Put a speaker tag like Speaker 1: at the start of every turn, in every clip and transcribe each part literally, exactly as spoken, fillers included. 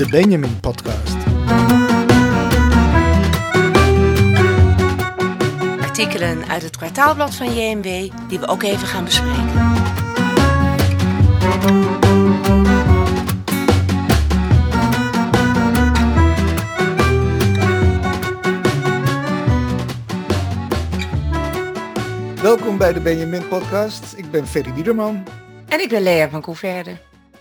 Speaker 1: de Benjamin Podcast.
Speaker 2: Artikelen uit het kwartaalblad van J M W die we ook even gaan bespreken.
Speaker 1: Welkom bij de Benjamin Podcast. Ik ben Ferry Biederman.
Speaker 2: En ik ben Lea van Coeverde.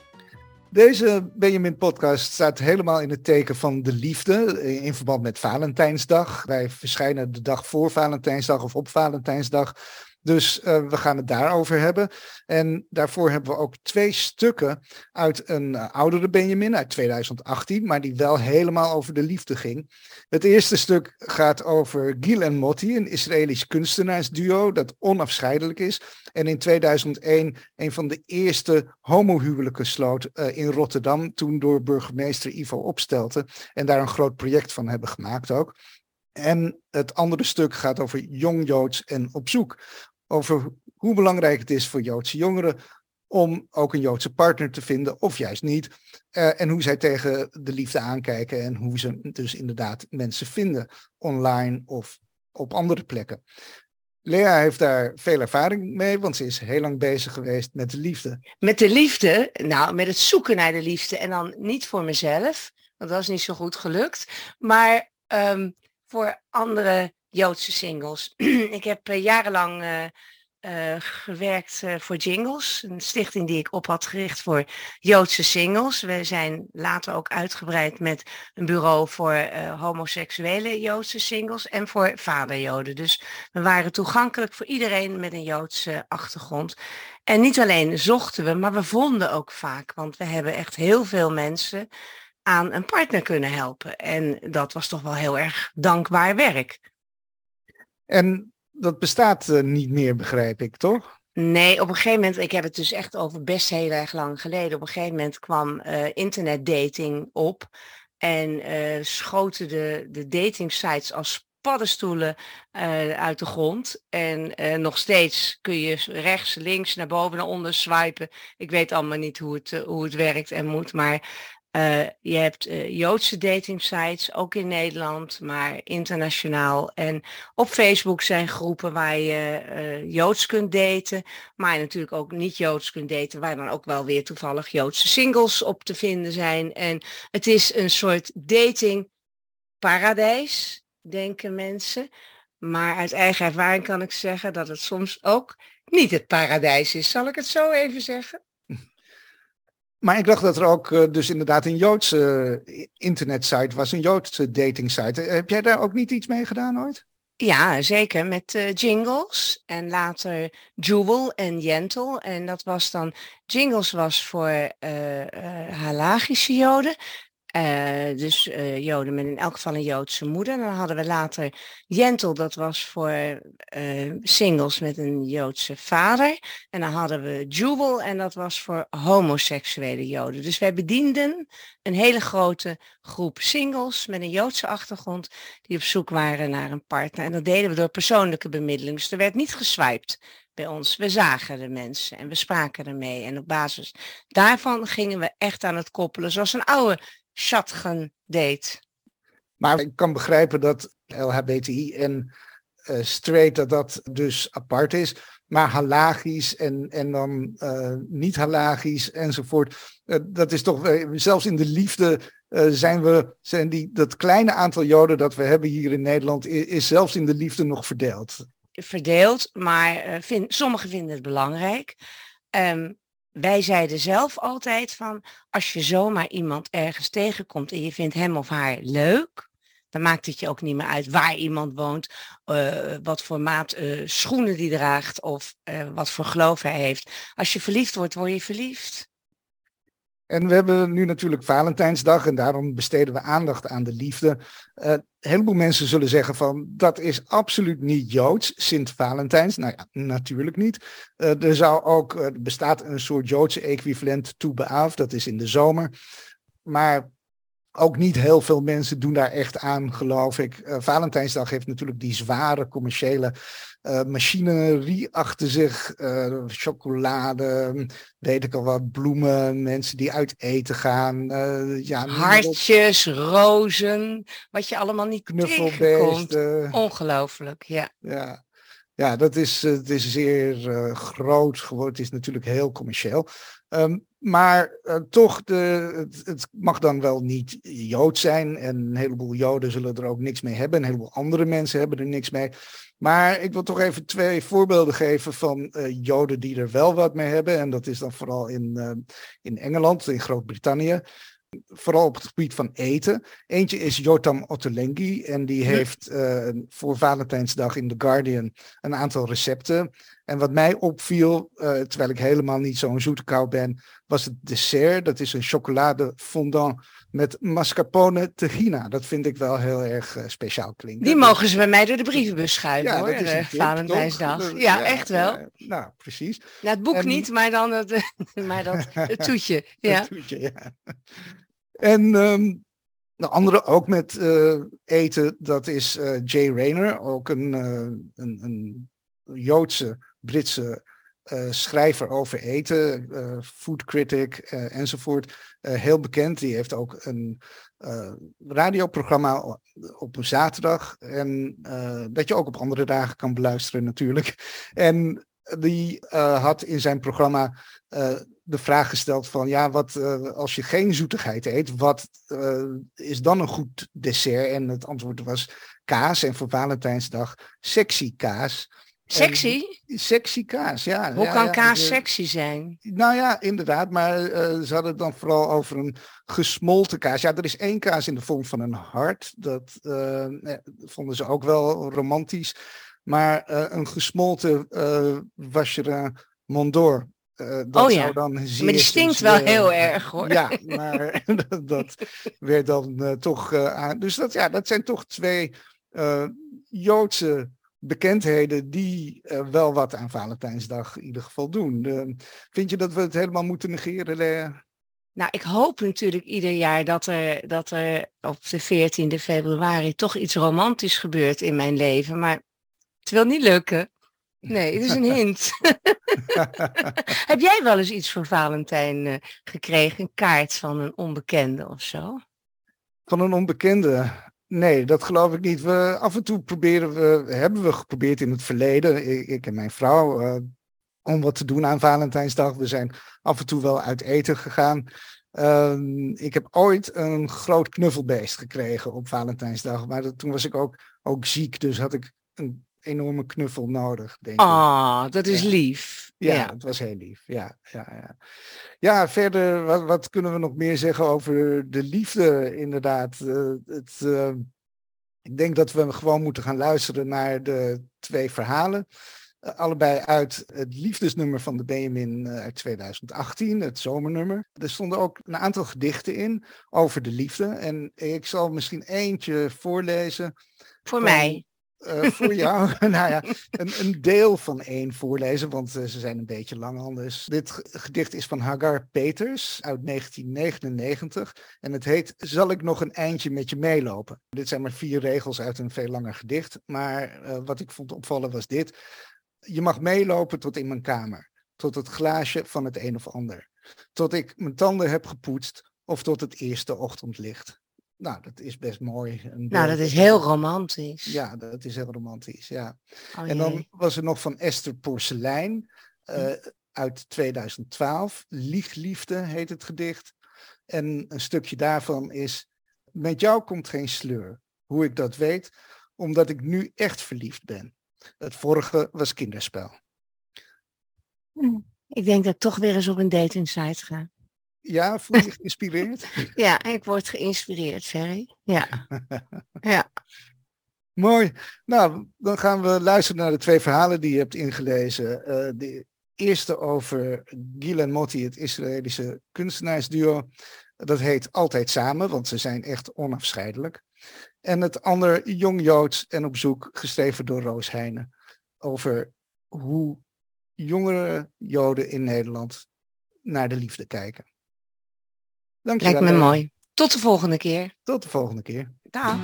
Speaker 1: Deze Benjamin Podcast staat helemaal in het teken van de liefde in verband met Valentijnsdag. Wij verschijnen de dag voor Valentijnsdag of op Valentijnsdag. Dus uh, we gaan het daarover hebben. En daarvoor hebben we ook twee stukken uit een uh, oudere Benjamin uit tweeduizend achttien, maar die wel helemaal over de liefde ging. Het eerste stuk gaat over Gil en Motti, een Israëlisch kunstenaarsduo dat onafscheidelijk is. En in tweeduizend één een van de eerste homohuwelijken sloot uh, in Rotterdam, toen door burgemeester Ivo Opstelten. En daar een groot project van hebben gemaakt ook. En het andere stuk gaat over jong Joods en op zoek. Over hoe belangrijk het is voor Joodse jongeren om ook een Joodse partner te vinden, of juist niet. Uh, en hoe zij tegen de liefde aankijken en hoe ze dus inderdaad mensen vinden, online of op andere plekken. Lea heeft daar veel ervaring mee, want ze is heel lang bezig geweest met de liefde.
Speaker 2: Met de liefde, nou met het zoeken naar de liefde en dan niet voor mezelf, want dat is niet zo goed gelukt, maar um, voor andere Joodse singles. Ik heb uh, jarenlang uh, uh, gewerkt uh, voor Jingles, een stichting die ik op had gericht voor Joodse singles. We zijn later ook uitgebreid met een bureau voor uh, homoseksuele Joodse singles en voor vaderjoden. Dus we waren toegankelijk voor iedereen met een Joodse achtergrond. En niet alleen zochten we, maar we vonden ook vaak, want we hebben echt heel veel mensen aan een partner kunnen helpen. En dat was toch wel heel erg dankbaar werk.
Speaker 1: En dat bestaat uh, niet meer, begrijp ik, toch?
Speaker 2: Nee, op een gegeven moment, ik heb het dus echt over best heel erg lang geleden. Op een gegeven moment kwam uh, internetdating op. En uh, schoten de, de datingsites als paddenstoelen uh, uit de grond. En uh, nog steeds kun je rechts, links, naar boven, naar onder swipen. Ik weet allemaal niet hoe het, uh, hoe het werkt en moet, maar Uh, je hebt uh, Joodse datingsites, ook in Nederland, maar internationaal. En op Facebook zijn groepen waar je uh, Joods kunt daten, maar je natuurlijk ook niet Joods kunt daten, waar dan ook wel weer toevallig Joodse singles op te vinden zijn. En het is een soort datingparadijs, denken mensen. Maar uit eigen ervaring kan ik zeggen dat het soms ook niet het paradijs is. Zal ik het zo even zeggen?
Speaker 1: Maar ik dacht dat er ook uh, dus inderdaad een Joodse uh, internetsite was, een Joodse datingsite. Heb jij daar ook niet iets mee gedaan ooit?
Speaker 2: Ja, zeker. Met uh, Jingles en later Jewel en Jentel. En dat was dan, Jingles was voor uh, uh, Halagische Joden. Uh, dus uh, Joden met in elk geval een Joodse moeder. En dan hadden we later Jentel, dat was voor uh, singles met een Joodse vader. En dan hadden we Jewel en dat was voor homoseksuele Joden. Dus wij bedienden een hele grote groep singles met een Joodse achtergrond die op zoek waren naar een partner. En dat deden we door persoonlijke bemiddeling. Dus er werd niet geswiped bij ons. We zagen de mensen en we spraken ermee. En op basis daarvan gingen we echt aan het koppelen, zoals een oude shotgun date.
Speaker 1: Maar ik kan begrijpen dat L H B T I en uh, straight dat dat dus apart is. Maar halagisch en, en dan uh, niet halagisch enzovoort. Uh, dat is toch, uh, zelfs in de liefde uh, zijn we, zijn die, dat kleine aantal Joden dat we hebben hier in Nederland is, is zelfs in de liefde nog verdeeld.
Speaker 2: Verdeeld, maar uh, vind, sommigen vinden het belangrijk. Um, Wij zeiden zelf altijd van, als je zomaar iemand ergens tegenkomt en je vindt hem of haar leuk, dan maakt het je ook niet meer uit waar iemand woont, uh, wat voor maat uh, schoenen die draagt of uh, wat voor geloof hij heeft. Als je verliefd wordt, word je verliefd.
Speaker 1: En we hebben nu natuurlijk Valentijnsdag en daarom besteden we aandacht aan de liefde. Uh, een heleboel mensen zullen zeggen van dat is absoluut niet Joods, Sint Valentijns. Nou ja, natuurlijk niet. Uh, er zou ook, uh, er bestaat een soort Joodse equivalent, Tu B'Av, dat is in de zomer. Maar Ook niet heel veel mensen doen daar echt aan, geloof ik. Uh, Valentijnsdag heeft natuurlijk die zware commerciële uh, machinerie achter zich. Uh, chocolade, weet ik al wat, bloemen, mensen die uit eten gaan. Uh, ja,
Speaker 2: hartjes, rozen, wat je allemaal niet tegenkomt. Ongelooflijk, ja.
Speaker 1: Ja. Ja, dat is, het is zeer uh, groot geworden. Het is natuurlijk heel commercieel. Um, maar uh, toch, de, het, het mag dan wel niet Jood zijn. En een heleboel Joden zullen er ook niks mee hebben. Een heleboel andere mensen hebben er niks mee. Maar ik wil toch even twee voorbeelden geven van uh, Joden die er wel wat mee hebben. En dat is dan vooral in, uh, in Engeland, in Groot-Brittannië. Vooral op het gebied van eten. Eentje is Yotam Ottolenghi. En die heeft uh, voor Valentijnsdag in The Guardian een aantal recepten. En wat mij opviel, uh, terwijl ik helemaal niet zo'n zoete kou ben, was het dessert. Dat is een chocolade fondant met mascarpone tahina. Dat vind ik wel heel erg uh, speciaal klinken.
Speaker 2: Die mogen ze bij mij door de brievenbus schuiven,
Speaker 1: ja,
Speaker 2: hoor.
Speaker 1: Dat is een tip,
Speaker 2: Valentijnsdag.
Speaker 1: Ja,
Speaker 2: ja, echt wel.
Speaker 1: Ja, nou, precies.
Speaker 2: Nou, het boek
Speaker 1: en,
Speaker 2: niet, maar dan het, maar dat, het toetje. Ja.
Speaker 1: Het toetje, ja. En um, de andere ook met uh, eten, dat is uh, Jay Rayner, ook een, uh, een, een Joodse, Britse uh, schrijver over eten, uh, food critic uh, enzovoort. Uh, heel bekend, die heeft ook een uh, radioprogramma op een zaterdag. En uh, dat je ook op andere dagen kan beluisteren natuurlijk. En die uh, had in zijn programma uh, de vraag gesteld van, ja, wat uh, als je geen zoetigheid eet, wat uh, is dan een goed dessert? En het antwoord was kaas. En voor Valentijnsdag sexy kaas.
Speaker 2: Sexy?
Speaker 1: En, sexy kaas, ja.
Speaker 2: Hoe
Speaker 1: ja,
Speaker 2: kan
Speaker 1: ja,
Speaker 2: kaas
Speaker 1: de,
Speaker 2: sexy zijn?
Speaker 1: Nou ja, inderdaad. Maar uh, ze hadden het dan vooral over een gesmolten kaas. Ja, er is één kaas in de vorm van een hart. Dat uh, ja, vonden ze ook wel romantisch. Maar uh, een gesmolten uh, Vacherin Mont d'Or. Uh, dat
Speaker 2: oh ja,
Speaker 1: zou dan zeer
Speaker 2: maar die stinkt
Speaker 1: sensueel...
Speaker 2: wel heel erg, hoor.
Speaker 1: Ja, maar dat, dat werd dan uh, toch uh, aan. Dus dat, ja, dat zijn toch twee uh, Joodse bekendheden die uh, wel wat aan Valentijnsdag in ieder geval doen. Uh, vind je dat we het helemaal moeten negeren, Lea?
Speaker 2: Nou, ik hoop natuurlijk ieder jaar dat er, dat er op de veertiende februari toch iets romantisch gebeurt in mijn leven. Maar het wil niet lukken. Nee, het is een hint. Heb jij wel eens iets voor Valentijn uh, gekregen? Een kaart van een onbekende of zo?
Speaker 1: Van een onbekende? Nee, dat geloof ik niet. We, af en toe proberen we, hebben we geprobeerd in het verleden, ik, ik en mijn vrouw, uh, om wat te doen aan Valentijnsdag. We zijn af en toe wel uit eten gegaan. Uh, ik heb ooit een groot knuffelbeest gekregen op Valentijnsdag. Maar dat, toen was ik ook, ook ziek, dus had ik een enorme knuffel nodig, denk ik.
Speaker 2: Ah, oh, dat is ja. lief.
Speaker 1: Ja,
Speaker 2: ja,
Speaker 1: het was heel lief. Ja, ja, ja. ja verder, wat, wat kunnen we nog meer zeggen over de liefde, inderdaad? Uh, het, uh, ik denk dat we gewoon moeten gaan luisteren naar de twee verhalen. Uh, allebei uit het liefdesnummer van de Benjamin uh, uit tweeduizend achttien, het zomernummer. Er stonden ook een aantal gedichten in over de liefde. En ik zal misschien eentje voorlezen.
Speaker 2: Voor
Speaker 1: van,
Speaker 2: mij.
Speaker 1: Uh, voor jou, nou ja, een, een deel van één voorlezen, want uh, ze zijn een beetje lang anders. Dit gedicht is van Hagar Peters uit negentien negenennegentig en het heet Zal ik nog een eindje met je meelopen? Dit zijn maar vier regels uit een veel langer gedicht, maar uh, wat ik vond opvallen was dit. Je mag meelopen tot in mijn kamer, tot het glaasje van het een of ander, tot ik mijn tanden heb gepoetst of tot het eerste ochtendlicht. Nou, dat is best mooi. Een
Speaker 2: nou, dat is heel romantisch.
Speaker 1: Ja, dat is heel romantisch, ja.
Speaker 2: Oh,
Speaker 1: en dan was er nog van Esther Porcelein uh, uit tweeduizend twaalf. Liegliefde heet het gedicht. En een stukje daarvan is: met jou komt geen sleur. Hoe ik dat weet, omdat ik nu echt verliefd ben. Het vorige was kinderspel.
Speaker 2: Ik denk dat ik toch weer eens op een dating site ga.
Speaker 1: Ja, voel je geïnspireerd?
Speaker 2: Ja, ik word geïnspireerd, Ferry. Ja. ja.
Speaker 1: Mooi. Nou, dan gaan we luisteren naar de twee verhalen die je hebt ingelezen. Uh, de eerste over Gil Motti, het Israëlische kunstenaarsduo. Dat heet Altijd Samen, want ze zijn echt onafscheidelijk. En het ander Jong Joods en op zoek, geschreven door Roos Heijnen. Over hoe jongere Joden in Nederland naar de liefde kijken. Dank je wel.
Speaker 2: Lijkt me mooi. Tot de volgende keer.
Speaker 1: Tot de volgende keer.
Speaker 2: Dag.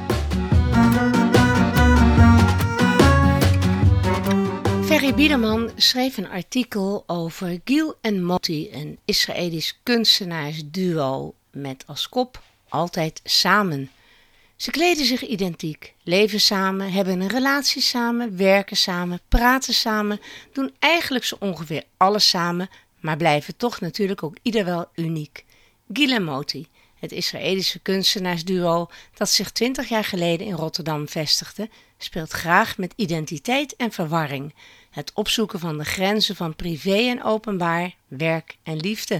Speaker 2: Ferry Biederman schreef een artikel over Gil en Moti, een Israëlisch kunstenaarsduo met als kop altijd samen. Ze kleden zich identiek, leven samen, hebben een relatie samen, werken samen, praten samen, doen eigenlijk zo ongeveer alles samen, maar blijven toch natuurlijk ook ieder wel uniek. Gil en Moti, het Israëlische kunstenaarsduo dat zich twintig jaar geleden in Rotterdam vestigde, speelt graag met identiteit en verwarring, het opzoeken van de grenzen van privé en openbaar, werk en liefde.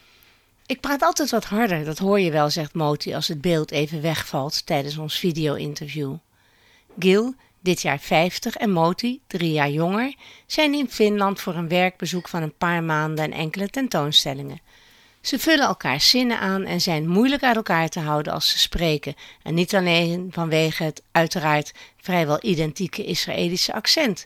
Speaker 2: Ik praat altijd wat harder, dat hoor je wel, zegt Moti als het beeld even wegvalt tijdens ons video-interview. Gil, dit jaar vijftig, en Moti, drie jaar jonger, zijn in Finland voor een werkbezoek van een paar maanden en enkele tentoonstellingen. Ze vullen elkaars zinnen aan en zijn moeilijk uit elkaar te houden als ze spreken, en niet alleen vanwege het uiteraard vrijwel identieke Israëlische accent.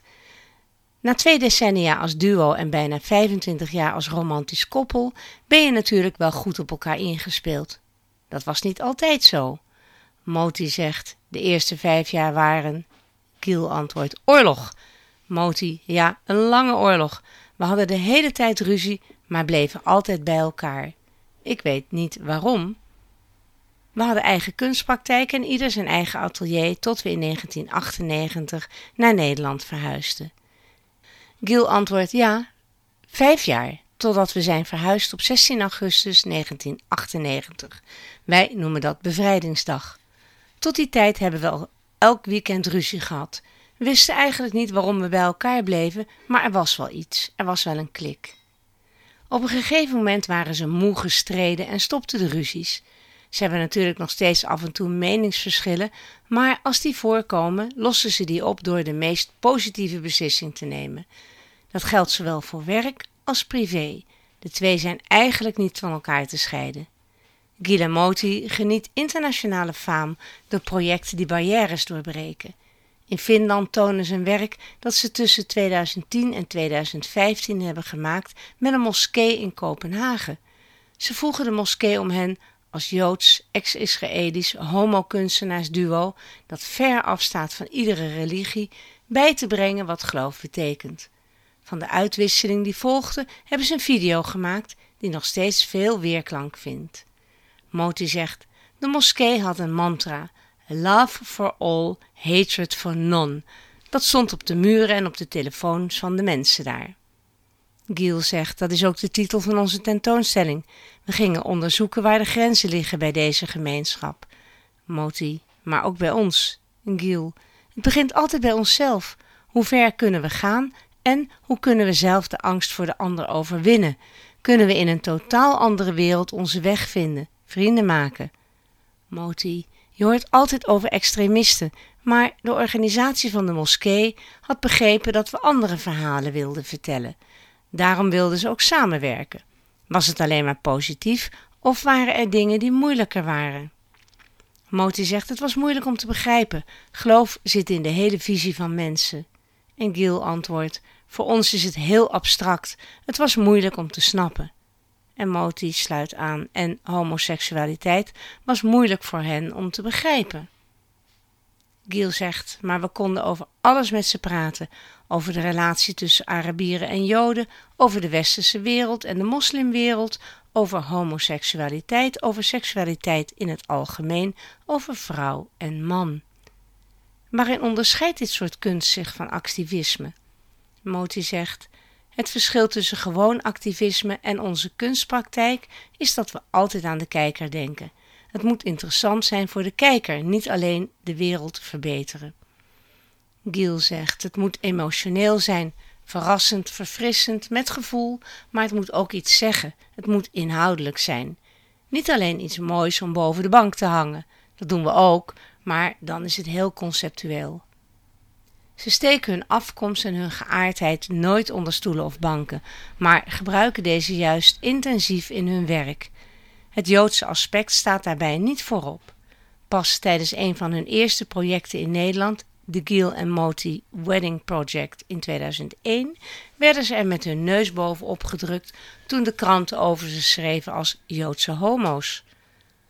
Speaker 2: Na twee decennia als duo en bijna vijfentwintig jaar als romantisch koppel ben je natuurlijk wel goed op elkaar ingespeeld. Dat was niet altijd zo. Moti zegt, de eerste vijf jaar waren... Gil antwoordt, oorlog. Moti, ja, een lange oorlog. We hadden de hele tijd ruzie, maar bleven altijd bij elkaar. Ik weet niet waarom. We hadden eigen kunstpraktijk en ieder zijn eigen atelier tot we in negentien achtennegentig naar Nederland verhuisden. Gil antwoordt, ja, vijf jaar, totdat we zijn verhuisd op zestien augustus negentien achtennegentig. Wij noemen dat Bevrijdingsdag. Tot die tijd hebben we al elk weekend ruzie gehad. We wisten eigenlijk niet waarom we bij elkaar bleven, maar er was wel iets, er was wel een klik. Op een gegeven moment waren ze moe gestreden en stopten de ruzies. Ze hebben natuurlijk nog steeds af en toe meningsverschillen, maar als die voorkomen, lossen ze die op door de meest positieve beslissing te nemen. Dat geldt zowel voor werk als privé. De twee zijn eigenlijk niet van elkaar te scheiden. Gil en Moti geniet internationale faam door projecten die barrières doorbreken. In Finland tonen ze een werk dat ze tussen tweeduizend tien en tweeduizend vijftien hebben gemaakt met een moskee in Kopenhagen. Ze vroegen de moskee om hen als Joods, ex-Israëlisch homo-kunstenaarsduo dat ver afstaat van iedere religie, bij te brengen wat geloof betekent. Van de uitwisseling die volgde hebben ze een video gemaakt die nog steeds veel weerklank vindt. Moti zegt, de moskee had een mantra, love for all, hatred for none. Dat stond op de muren en op de telefoons van de mensen daar. Gil zegt, dat is ook de titel van onze tentoonstelling. We gingen onderzoeken waar de grenzen liggen bij deze gemeenschap. Moti, maar ook bij ons. Gil, het begint altijd bij onszelf. Hoe ver kunnen we gaan en hoe kunnen we zelf de angst voor de ander overwinnen? Kunnen we in een totaal andere wereld onze weg vinden, vrienden maken? Moti, je hoort altijd over extremisten, maar de organisatie van de moskee had begrepen dat we andere verhalen wilden vertellen. Daarom wilden ze ook samenwerken. Was het alleen maar positief of waren er dingen die moeilijker waren? Moti zegt, het was moeilijk om te begrijpen. Geloof zit in de hele visie van mensen. En Gil antwoordt, voor ons is het heel abstract. Het was moeilijk om te snappen. En Moti sluit aan, en homoseksualiteit was moeilijk voor hen om te begrijpen. Gil zegt, maar we konden over alles met ze praten. Over de relatie tussen Arabieren en Joden, over de westerse wereld en de moslimwereld, over homoseksualiteit, over seksualiteit in het algemeen, over vrouw en man. Waarin onderscheidt dit soort kunst zich van activisme? Moti zegt, het verschil tussen gewoon activisme en onze kunstpraktijk is dat we altijd aan de kijker denken. Het moet interessant zijn voor de kijker, niet alleen de wereld verbeteren. Gil zegt, het moet emotioneel zijn, verrassend, verfrissend, met gevoel, maar het moet ook iets zeggen. Het moet inhoudelijk zijn. Niet alleen iets moois om boven de bank te hangen. Dat doen we ook, maar dan is het heel conceptueel. Ze steken hun afkomst en hun geaardheid nooit onder stoelen of banken, maar gebruiken deze juist intensief in hun werk. Het Joodse aspect staat daarbij niet voorop. Pas tijdens een van hun eerste projecten in Nederland, de Gil en Moti Wedding Project in tweeduizend één, werden ze er met hun neus bovenop gedrukt toen de kranten over ze schreven als Joodse homo's.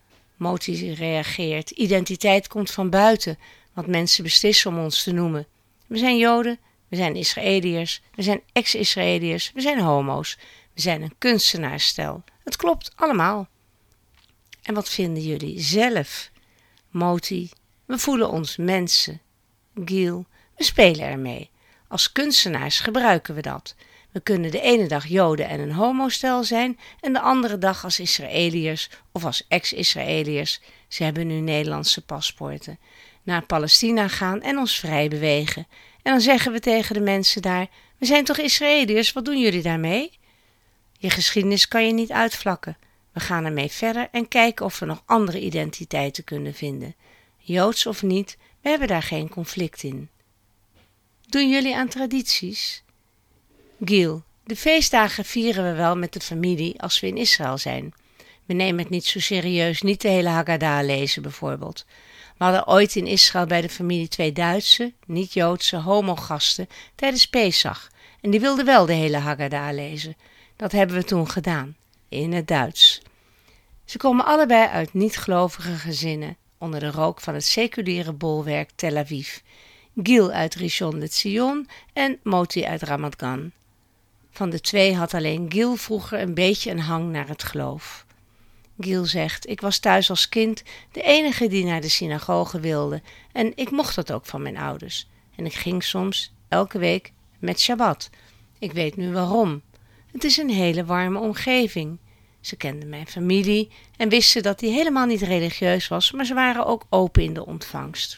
Speaker 2: Moti reageert. Identiteit komt van buiten, wat mensen beslissen om ons te noemen. We zijn Joden, we zijn Israëliërs, we zijn ex-Israëliërs, we zijn homo's. We zijn een kunstenaarsstel. Het klopt allemaal. En wat vinden jullie zelf? Moti, we voelen ons mensen. Gil, we spelen ermee. Als kunstenaars gebruiken we dat. We kunnen de ene dag Joden en een homostel zijn en de andere dag als Israëliërs of als ex-Israëliërs. Ze hebben nu Nederlandse paspoorten. Naar Palestina gaan en ons vrij bewegen. En dan zeggen we tegen de mensen daar, we zijn toch Israëliërs, wat doen jullie daarmee? Je geschiedenis kan je niet uitvlakken. We gaan ermee verder en kijken of we nog andere identiteiten kunnen vinden. Joods of niet, we hebben daar geen conflict in. Doen jullie aan tradities? Gil, de feestdagen vieren we wel met de familie als we in Israël zijn. We nemen het niet zo serieus, niet de hele Haggadah lezen bijvoorbeeld. We hadden ooit in Israël bij de familie twee Duitse, niet-Joodse homogasten tijdens Pesach. En die wilden wel de hele Haggadah lezen. Dat hebben we toen gedaan, in het Duits. Ze komen allebei uit niet-gelovige gezinnen, onder de rook van het seculiere bolwerk Tel Aviv. Gil uit Rishon LeZion en Moti uit Ramat Gan. Van de twee had alleen Gil vroeger een beetje een hang naar het geloof. Gil zegt, ik was thuis als kind de enige die naar de synagoge wilde en ik mocht dat ook van mijn ouders. En ik ging soms, elke week, met Shabbat. Ik weet nu waarom. Het is een hele warme omgeving. Ze kenden mijn familie en wisten dat die helemaal niet religieus was, maar ze waren ook open in de ontvangst.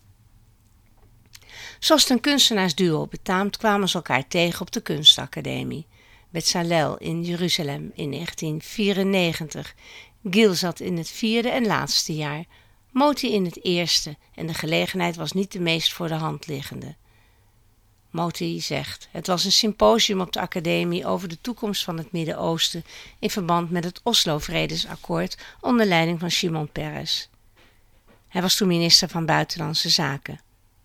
Speaker 2: Zoals het een kunstenaarsduo betaamt, kwamen ze elkaar tegen op de kunstacademie. Bezalel in Jeruzalem in negentien vierennegentig. Gil zat in het vierde en laatste jaar, Moti in het eerste en de gelegenheid was niet de meest voor de hand liggende. Moti zegt, het was een symposium op de academie over de toekomst van het Midden-Oosten in verband met het Oslo-vredesakkoord onder leiding van Shimon Peres. Hij was toen minister van Buitenlandse Zaken.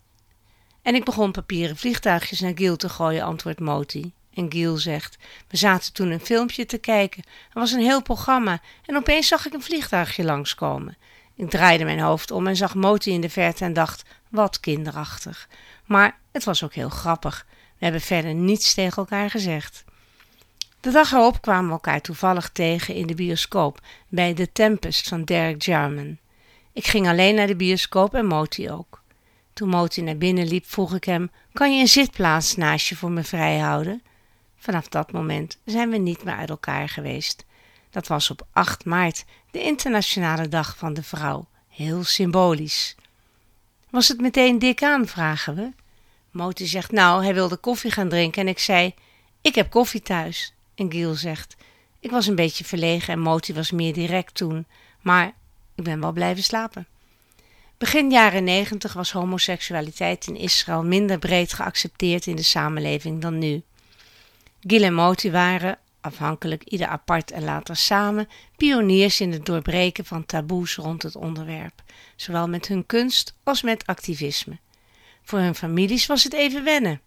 Speaker 2: En ik begon papieren vliegtuigjes naar Gil te gooien, antwoordt Moti. En Gil zegt, we zaten toen een filmpje te kijken. Er was een heel programma en opeens zag ik een vliegtuigje langskomen. Ik draaide mijn hoofd om en zag Moti in de verte en dacht, wat kinderachtig. Maar het was ook heel grappig. We hebben verder niets tegen elkaar gezegd. De dag erop kwamen we elkaar toevallig tegen in de bioscoop bij The Tempest van Derek Jarman. Ik ging alleen naar de bioscoop en Moti ook. Toen Moti naar binnen liep, vroeg ik hem, kan je een zitplaats naast je voor me vrijhouden? Vanaf dat moment zijn we niet meer uit elkaar geweest. Dat was op acht maart, de internationale dag van de vrouw. Heel symbolisch. Was het meteen dik aan, vragen we. Moti zegt, nou, hij wilde koffie gaan drinken en ik zei, ik heb koffie thuis. En Gil zegt, ik was een beetje verlegen en Moti was meer direct toen, maar ik ben wel blijven slapen. Begin jaren negentig was homoseksualiteit in Israël minder breed geaccepteerd in de samenleving dan nu. Gil en Moti waren, afhankelijk ieder apart en later samen, pioniers in het doorbreken van taboes rond het onderwerp, zowel met hun kunst als met activisme. Voor hun families was het even wennen.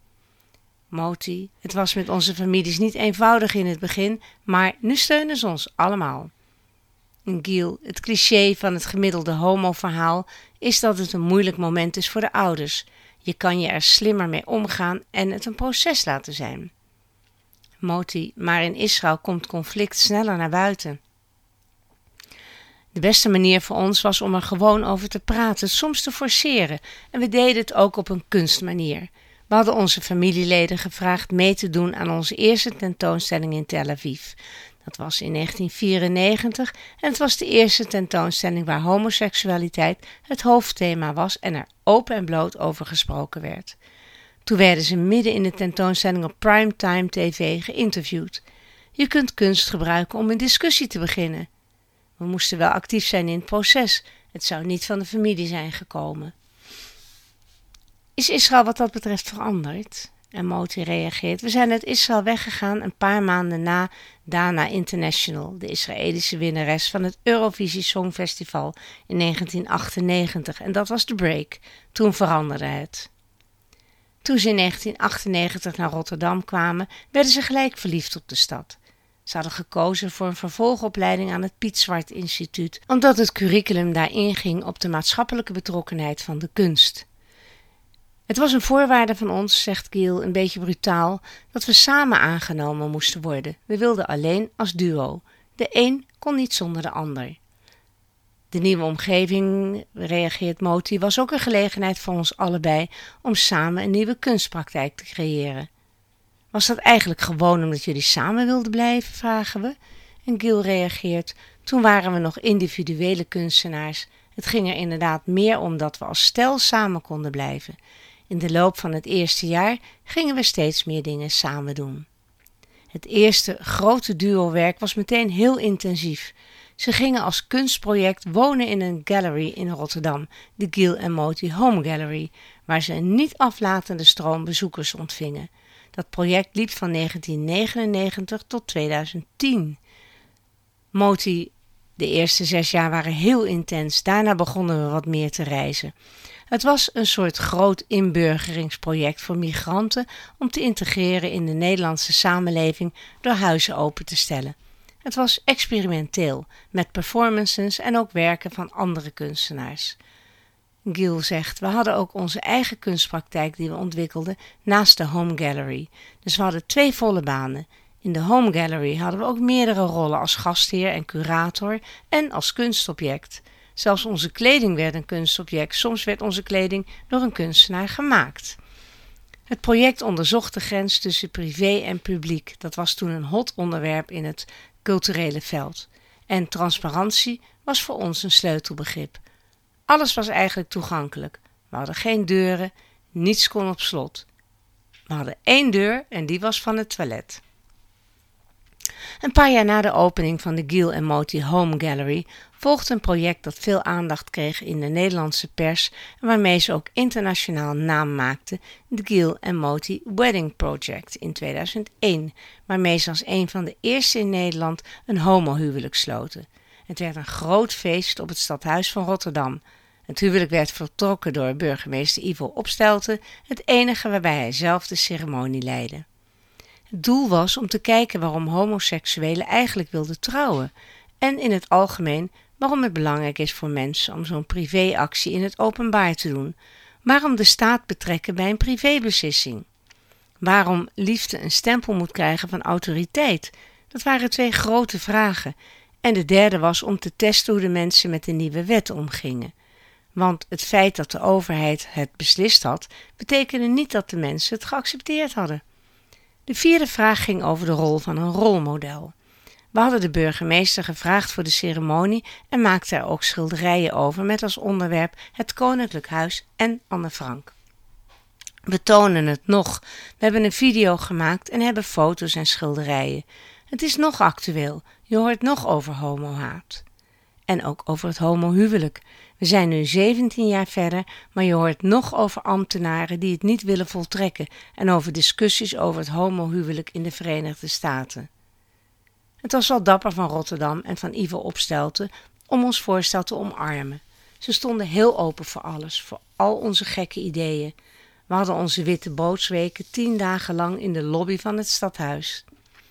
Speaker 2: Moti, het was met onze families niet eenvoudig in het begin, maar nu steunen ze ons allemaal. En Gil, het cliché van het gemiddelde homo-verhaal is dat het een moeilijk moment is voor de ouders. Je kan je er slimmer mee omgaan en het een proces laten zijn. Moti, maar in Israël komt conflict sneller naar buiten. De beste manier voor ons was om er gewoon over te praten, soms te forceren, en we deden het ook op een kunstmanier. We hadden onze familieleden gevraagd mee te doen aan onze eerste tentoonstelling in Tel Aviv. Dat was in negentien vierennegentig en het was de eerste tentoonstelling waar homoseksualiteit het hoofdthema was en er open en bloot over gesproken werd. Toen werden ze midden in de tentoonstelling op primetime tv geïnterviewd. Je kunt kunst gebruiken om een discussie te beginnen. We moesten wel actief zijn in het proces. Het zou niet van de familie zijn gekomen. Is Israël wat dat betreft veranderd? En Moti reageert, we zijn uit Israël weggegaan een paar maanden na Dana International, de Israëlische winnares van het Eurovisie Songfestival in negentien achtennegentig. En dat was de break. Toen veranderde het. Toen ze in negentien achtennegentig naar Rotterdam kwamen, werden ze gelijk verliefd op de stad. Ze hadden gekozen voor een vervolgopleiding aan het Piet Zwart Instituut, omdat het curriculum daar inging op de maatschappelijke betrokkenheid van de kunst. Het was een voorwaarde van ons, zegt Giel een beetje brutaal, dat we samen aangenomen moesten worden. We wilden alleen als duo. De een kon niet zonder de ander. De nieuwe omgeving, reageert Moti, was ook een gelegenheid voor ons allebei om samen een nieuwe kunstpraktijk te creëren. Was dat eigenlijk gewoon omdat jullie samen wilden blijven, vragen we. En Giel reageert, toen waren we nog individuele kunstenaars. Het ging er inderdaad meer om dat we als stel samen konden blijven. In de loop van het eerste jaar gingen we steeds meer dingen samen doen. Het eerste grote duowerk was meteen heel intensief. Ze gingen als kunstproject wonen in een gallery in Rotterdam, de Giel en Moti Home Gallery, waar ze een niet aflatende stroom bezoekers ontvingen. Dat project liep van negentien negenennegentig tot tweeduizend tien. Moti, de eerste zes jaar waren heel intens, daarna begonnen we wat meer te reizen. Het was een soort groot inburgeringsproject voor migranten om te integreren in de Nederlandse samenleving door huizen open te stellen. Het was experimenteel, met performances en ook werken van andere kunstenaars. Giel zegt, we hadden ook onze eigen kunstpraktijk die we ontwikkelden naast de Home Gallery. Dus we hadden twee volle banen. In de Home Gallery hadden we ook meerdere rollen als gastheer en curator en als kunstobject. Zelfs onze kleding werd een kunstobject. Soms werd onze kleding door een kunstenaar gemaakt. Het project onderzocht de grens tussen privé en publiek. Dat was toen een hot onderwerp in het culturele veld. En transparantie was voor ons een sleutelbegrip. Alles was eigenlijk toegankelijk. We hadden geen deuren, niets kon op slot. We hadden één deur en die was van het toilet. Een paar jaar na de opening van de Giel en Moti Home Gallery volgde een project dat veel aandacht kreeg in de Nederlandse pers en waarmee ze ook internationaal naam maakten, de Giel en Moti Wedding Project in tweeduizend één, waarmee ze als een van de eerste in Nederland een homohuwelijk sloten. Het werd een groot feest op het stadhuis van Rotterdam. Het huwelijk werd voltrokken door burgemeester Ivo Opstelten, het enige waarbij hij zelf de ceremonie leidde. Het doel was om te kijken waarom homoseksuelen eigenlijk wilden trouwen en in het algemeen waarom het belangrijk is voor mensen om zo'n privéactie in het openbaar te doen, waarom de staat betrekken bij een privébeslissing, waarom liefde een stempel moet krijgen van autoriteit. Dat waren twee grote vragen. En de derde was om te testen hoe de mensen met de nieuwe wet omgingen. Want het feit dat de overheid het beslist had, betekende niet dat de mensen het geaccepteerd hadden. De vierde vraag ging over de rol van een rolmodel. We hadden de burgemeester gevraagd voor de ceremonie en maakten er ook schilderijen over met als onderwerp het Koninklijk Huis en Anne Frank. We tonen het nog. We hebben een video gemaakt en hebben foto's en schilderijen. Het is nog actueel. Je hoort nog over homohaat. En ook over het homohuwelijk. We zijn nu zeventien jaar verder, maar je hoort nog over ambtenaren die het niet willen voltrekken en over discussies over het homohuwelijk in de Verenigde Staten. Het was wel dapper van Rotterdam en van Ivo Opstelten om ons voorstel te omarmen. Ze stonden heel open voor alles, voor al onze gekke ideeën. We hadden onze witte bootsweken tien dagen lang in de lobby van het stadhuis.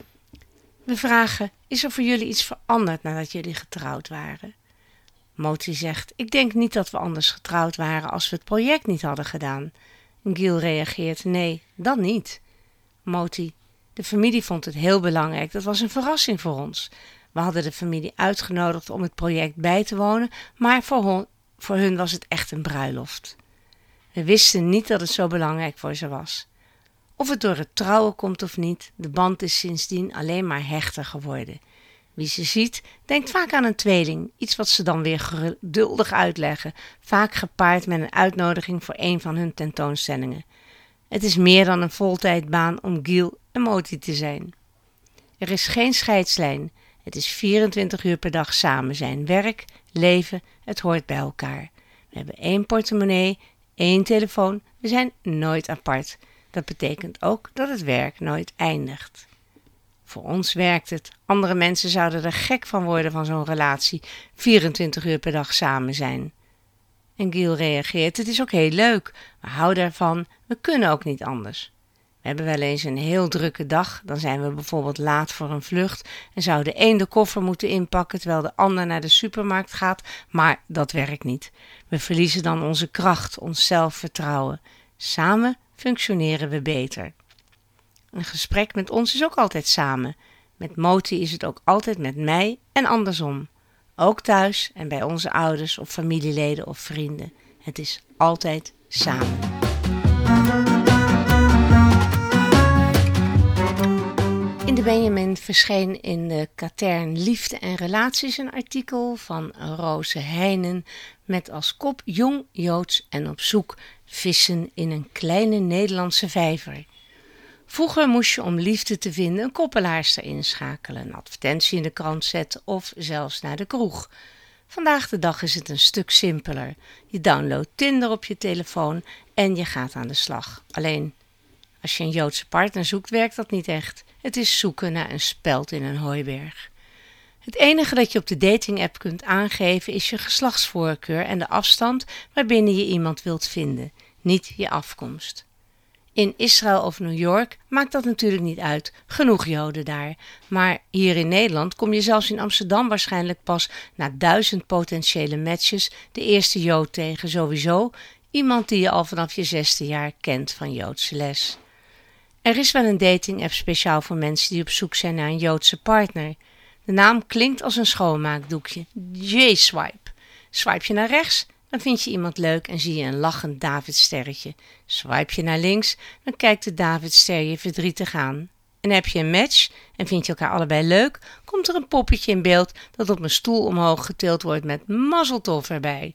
Speaker 2: We vragen, is er voor jullie iets veranderd nadat jullie getrouwd waren? Moti zegt, ik denk niet dat we anders getrouwd waren als we het project niet hadden gedaan. Giel reageert, nee, dat niet. Moti, de familie vond het heel belangrijk, dat was een verrassing voor ons. We hadden de familie uitgenodigd om het project bij te wonen, maar voor, hon, voor hun was het echt een bruiloft. We wisten niet dat het zo belangrijk voor ze was. Of het door het trouwen komt of niet, de band is sindsdien alleen maar hechter geworden. Wie ze ziet, denkt vaak aan een tweeling, iets wat ze dan weer geduldig uitleggen, vaak gepaard met een uitnodiging voor een van hun tentoonstellingen. Het is meer dan een voltijdbaan om Giel en Moti te zijn. Er is geen scheidslijn, het is vierentwintig uur per dag samen zijn, werk, leven, het hoort bij elkaar. We hebben één portemonnee, één telefoon, we zijn nooit apart. Dat betekent ook dat het werk nooit eindigt. Voor ons werkt het. Andere mensen zouden er gek van worden van zo'n relatie, vierentwintig uur per dag samen zijn. En Giel reageert, het is ook heel leuk. We houden ervan, we kunnen ook niet anders. We hebben wel eens een heel drukke dag, dan zijn we bijvoorbeeld laat voor een vlucht en zou de een de koffer moeten inpakken terwijl de ander naar de supermarkt gaat, maar dat werkt niet. We verliezen dan onze kracht, ons zelfvertrouwen. Samen functioneren we beter. Een gesprek met ons is ook altijd samen. Met Moti is het ook altijd met mij en andersom. Ook thuis en bij onze ouders of familieleden of vrienden. Het is altijd samen. In de Benjamin verscheen in de katern Liefde en Relaties een artikel van Rose Heijnen met als kop Jong Joods en op zoek, vissen in een kleine Nederlandse vijver. Vroeger moest je om liefde te vinden een koppelaarster inschakelen, een advertentie in de krant zetten of zelfs naar de kroeg. Vandaag de dag is het een stuk simpeler. Je downloadt Tinder op je telefoon en je gaat aan de slag. Alleen, als je een Joodse partner zoekt, werkt dat niet echt. Het is zoeken naar een speld in een hooiberg. Het enige dat je op de dating-app kunt aangeven is je geslachtsvoorkeur en de afstand waarbinnen je iemand wilt vinden, niet je afkomst. In Israël of New York maakt dat natuurlijk niet uit, genoeg Joden daar. Maar hier in Nederland kom je zelfs in Amsterdam waarschijnlijk pas na duizend potentiële matches de eerste Jood tegen, sowieso iemand die je al vanaf je zesde jaar kent van Joodse les. Er is wel een dating-app speciaal voor mensen die op zoek zijn naar een Joodse partner. De naam klinkt als een schoonmaakdoekje, J-Swipe. Swipe je naar rechts, dan vind je iemand leuk en zie je een lachend Davidsterretje. Swipe je naar links, dan kijkt de Davidster je verdrietig aan. En heb je een match en vind je elkaar allebei leuk, komt er een poppetje in beeld dat op een stoel omhoog getild wordt met mazzeltof erbij.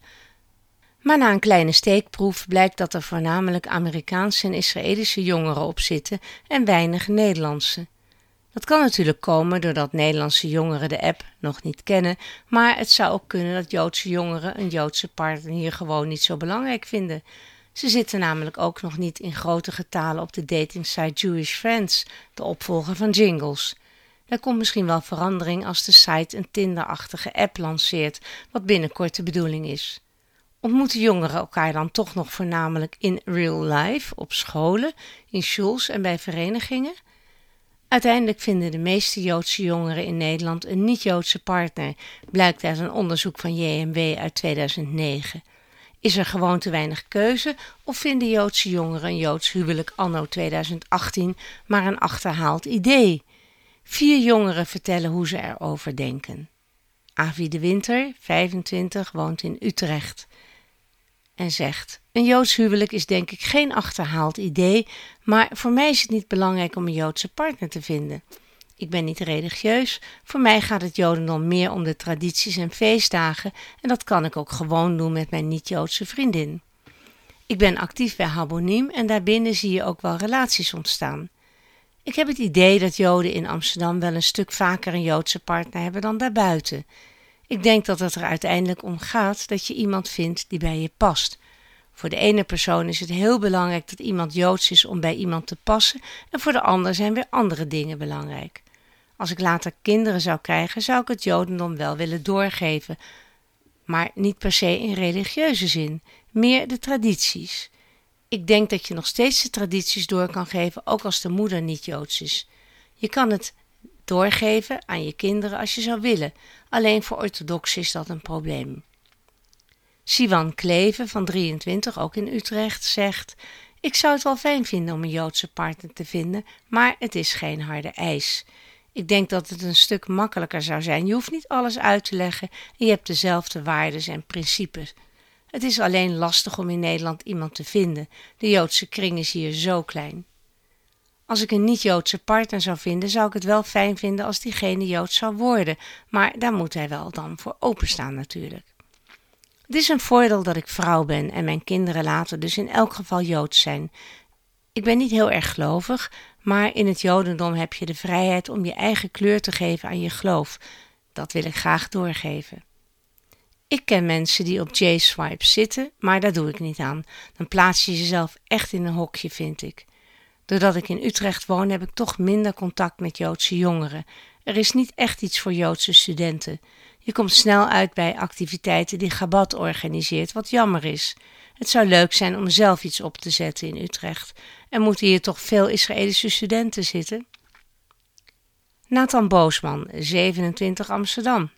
Speaker 2: Maar na een kleine steekproef blijkt dat er voornamelijk Amerikaanse en Israëlische jongeren op zitten en weinig Nederlandse. Dat kan natuurlijk komen doordat Nederlandse jongeren de app nog niet kennen, maar het zou ook kunnen dat Joodse jongeren een Joodse partner hier gewoon niet zo belangrijk vinden. Ze zitten namelijk ook nog niet in grote getalen op de datingsite Jewish Friends, de opvolger van Jingles. Daar komt misschien wel verandering als de site een Tinder-achtige app lanceert, wat binnenkort de bedoeling is. Ontmoeten jongeren elkaar dan toch nog voornamelijk in real life, op scholen, in shuls en bij verenigingen? Uiteindelijk vinden de meeste Joodse jongeren in Nederland een niet-Joodse partner, blijkt uit een onderzoek van J M W uit tweeduizend negen. Is er gewoon te weinig keuze of vinden Joodse jongeren een Joods huwelijk anno tweeduizend achttien maar een achterhaald idee? Vier jongeren vertellen hoe ze erover denken. Avi de Winter, vijfentwintig, woont in Utrecht en zegt: een Joods huwelijk is denk ik geen achterhaald idee, maar voor mij is het niet belangrijk om een Joodse partner te vinden. Ik ben niet religieus, voor mij gaat het Jodendom meer om de tradities en feestdagen en dat kan ik ook gewoon doen met mijn niet-Joodse vriendin. Ik ben actief bij Habonim en daarbinnen zie je ook wel relaties ontstaan. Ik heb het idee dat Joden in Amsterdam wel een stuk vaker een Joodse partner hebben dan daarbuiten. Ik denk dat het er uiteindelijk om gaat dat je iemand vindt die bij je past. Voor de ene persoon is het heel belangrijk dat iemand Joods is om bij iemand te passen en voor de ander zijn weer andere dingen belangrijk. Als ik later kinderen zou krijgen, zou ik het Jodendom wel willen doorgeven, maar niet per se in religieuze zin, meer de tradities. Ik denk dat je nog steeds de tradities door kan geven, ook als de moeder niet Joods is. Je kan het doorgeven aan je kinderen als je zou willen, alleen voor orthodoxen is dat een probleem. Siwan Kleven van drieëntwintig, ook in Utrecht, zegt: ik zou het wel fijn vinden om een Joodse partner te vinden, maar het is geen harde eis. Ik denk dat het een stuk makkelijker zou zijn. Je hoeft niet alles uit te leggen en je hebt dezelfde waarden en principes. Het is alleen lastig om in Nederland iemand te vinden. De Joodse kring is hier zo klein. Als ik een niet-Joodse partner zou vinden, zou ik het wel fijn vinden als diegene Joods zou worden, maar daar moet hij wel dan voor openstaan natuurlijk. Het is een voordeel dat ik vrouw ben en mijn kinderen later dus in elk geval Joods zijn. Ik ben niet heel erg gelovig, maar in het Jodendom heb je de vrijheid om je eigen kleur te geven aan je geloof. Dat wil ik graag doorgeven. Ik ken mensen die op J-Swipe zitten, maar daar doe ik niet aan. Dan plaats je jezelf echt in een hokje, vind ik. Doordat ik in Utrecht woon, heb ik toch minder contact met Joodse jongeren. Er is niet echt iets voor Joodse studenten. Je komt snel uit bij activiteiten die Chabad organiseert, wat jammer is. Het zou leuk zijn om zelf iets op te zetten in Utrecht. Er moeten hier toch veel Israëlische studenten zitten? Nathan Boosman, zevenentwintig, Amsterdam.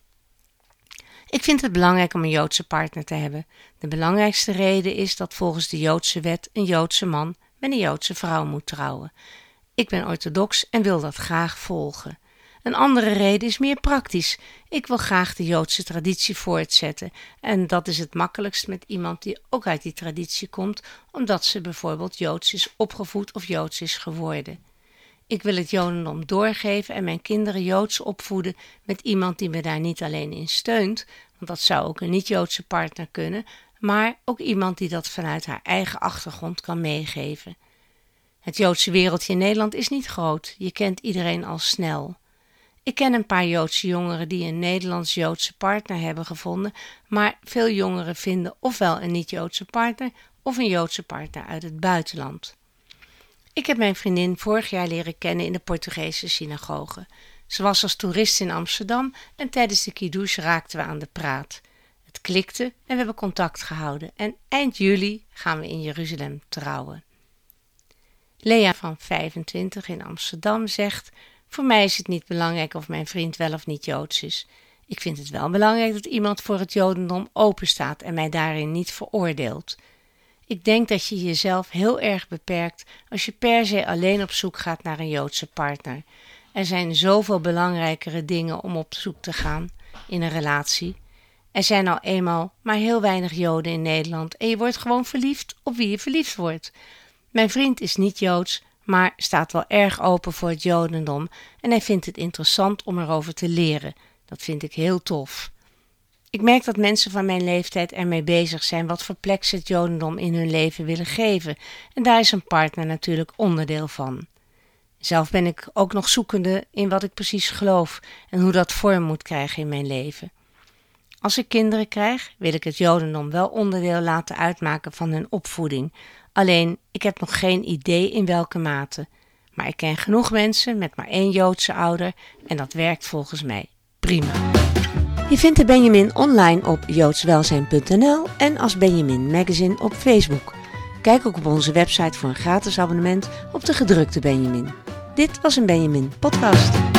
Speaker 2: Ik vind het belangrijk om een Joodse partner te hebben. De belangrijkste reden is dat volgens de Joodse wet een Joodse man met een Joodse vrouw moet trouwen. Ik ben orthodox en wil dat graag volgen. Een andere reden is meer praktisch. Ik wil graag de Joodse traditie voortzetten en dat is het makkelijkst met iemand die ook uit die traditie komt, omdat ze bijvoorbeeld Joods is opgevoed of Joods is geworden. Ik wil het Jodendom doorgeven en mijn kinderen Joods opvoeden met iemand die me daar niet alleen in steunt, want dat zou ook een niet-Joodse partner kunnen, maar ook iemand die dat vanuit haar eigen achtergrond kan meegeven. Het Joodse wereldje in Nederland is niet groot, je kent iedereen al snel. Ik ken een paar Joodse jongeren die een Nederlands-Joodse partner hebben gevonden, maar veel jongeren vinden ofwel een niet-Joodse partner of een Joodse partner uit het buitenland. Ik heb mijn vriendin vorig jaar leren kennen in de Portugese synagoge. Ze was als toerist in Amsterdam en tijdens de kiddush raakten we aan de praat. Het klikte en we hebben contact gehouden en eind juli gaan we in Jeruzalem trouwen. Lea van vijfentwintig in Amsterdam zegt: voor mij is het niet belangrijk of mijn vriend wel of niet Joods is. Ik vind het wel belangrijk dat iemand voor het Jodendom openstaat en mij daarin niet veroordeelt. Ik denk dat je jezelf heel erg beperkt als je per se alleen op zoek gaat naar een Joodse partner. Er zijn zoveel belangrijkere dingen om op zoek te gaan in een relatie. Er zijn al eenmaal maar heel weinig Joden in Nederland en je wordt gewoon verliefd op wie je verliefd wordt. Mijn vriend is niet Joods, maar staat wel erg open voor het Jodendom en hij vindt het interessant om erover te leren. Dat vind ik heel tof. Ik merk dat mensen van mijn leeftijd ermee bezig zijn wat voor plek ze het Jodendom in hun leven willen geven en daar is een partner natuurlijk onderdeel van. Zelf ben ik ook nog zoekende in wat ik precies geloof en hoe dat vorm moet krijgen in mijn leven. Als ik kinderen krijg, wil ik het Jodendom wel onderdeel laten uitmaken van hun opvoeding. Alleen, ik heb nog geen idee in welke mate. Maar ik ken genoeg mensen met maar één Joodse ouder en dat werkt volgens mij prima. Je vindt de Benjamin online op joodswelzijn punt n l en als Benjamin Magazine op Facebook. Kijk ook op onze website voor een gratis abonnement op de gedrukte Benjamin. Dit was een Benjamin podcast.